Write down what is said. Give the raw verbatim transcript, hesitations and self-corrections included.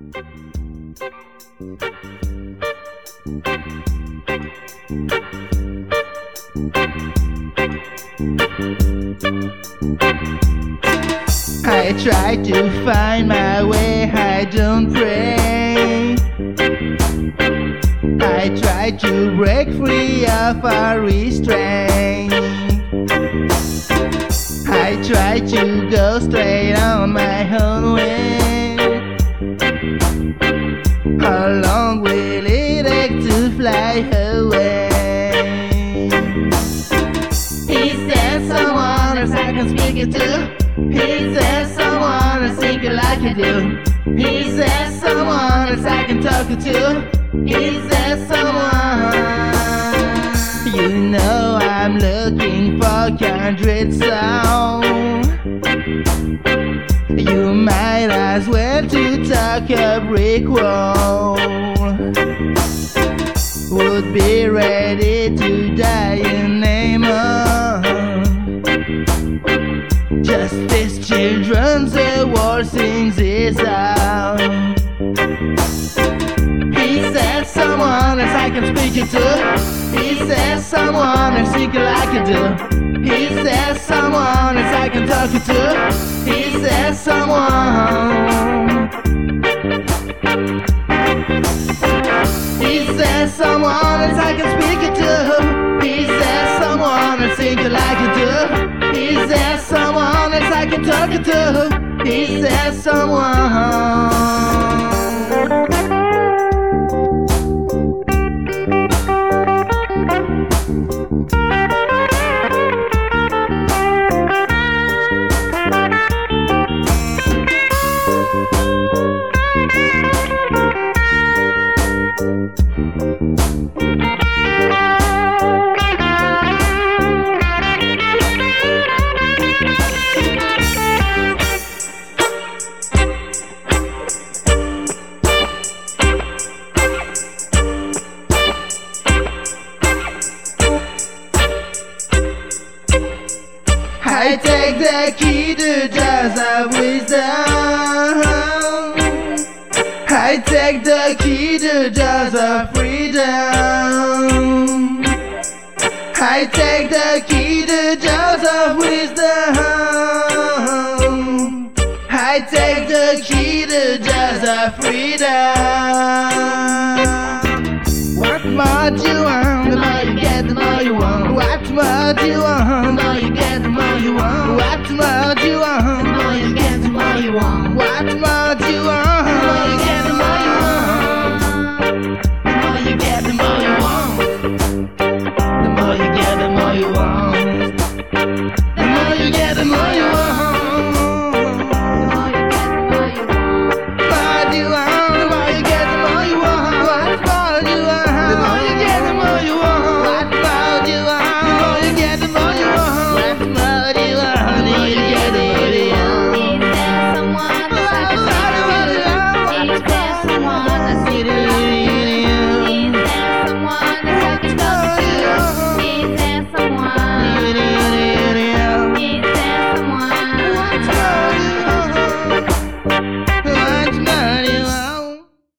I try to find my way, I don't pray. I try to break free of our restraint. I try to go straight on my own way. How long will it take to fly away? He says someone else I can speak it to. He says someone else think it like you do. He says someone else I can talk it to. He says someone. You know I'm looking for kindred sound. You might as well to talk a brick wall. Would be ready to die in name of justice. Children's the world sings this out. He says someone else I can speak it to. He says someone else think it like you do. He says someone else I can talk it to. He says someone. He says someone else I can speak it to. He says someone else think it like you do. He says someone else I can talk it to. He says someone. I take the key to jars of wisdom. I take the key to jars of freedom. I take the key to jars of wisdom. I take the key to jars of freedom. What more do you want? The more you get, the more you want. What more do you want? The more you get, the more you want. What more do you want? The more you get, the more you want. What more do you want?